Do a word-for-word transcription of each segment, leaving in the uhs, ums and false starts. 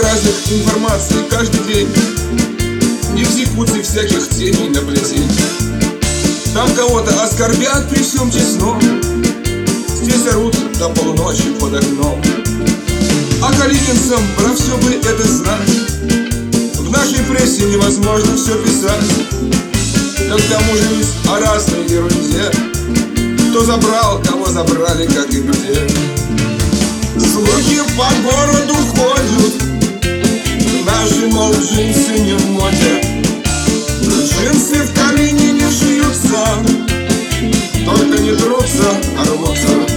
разных информаций каждый день, экзекуций всяких теней наблюдений. Там кого-то оскорбят при всем честном, здесь орут до полуночи под окном. А калининцам про все бы это знать, в нашей прессе невозможно все писать. Да к тому же ведь о разной ерунде, кто забрал, кого забрали, как и где. Слухи по городу ходят, наши, мол, джинсы не в моде. Джинсы в Калинине шьются, только не трутся, а рвутся.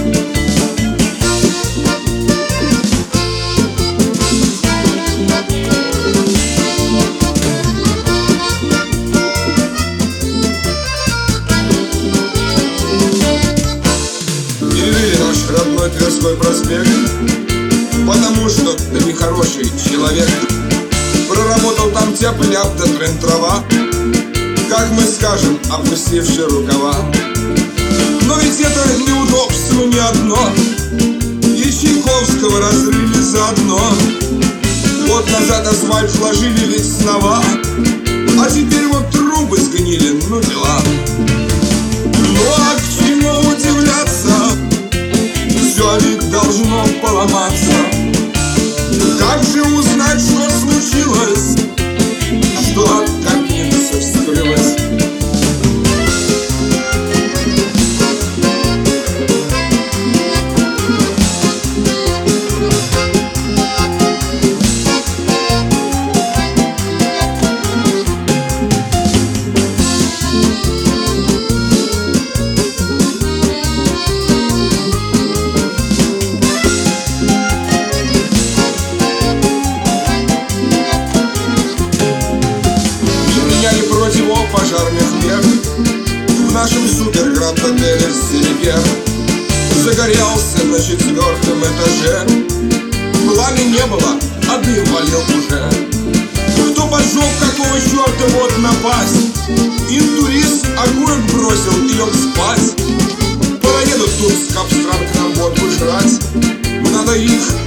Перевели наш родной Тверской проспект, потому что ты нехороший человек. Проработал там тяп-ляп да трын-трава, как мы скажем, опустивши рукава. Но ведь это неудобство не одно, и Чайковского разрыли заодно. Год назад асфальт сложили ведь снова, а теперь вот трубы сгнили, ну дела. Ну а к чему удивляться, все ведь должно поломаться. Как же узнать, что случилось, что от калининцев скрылось? Противопожарных мер в нашем супергранд-отеле «Селигер» загорелся на четвертом этаже. Пламя не было, а дым валил уже. Кто поджег, какого черта, вот напасть? Интурист окурок бросил и лег спать. Поедут тут с Капстранг на водку жрать, надо их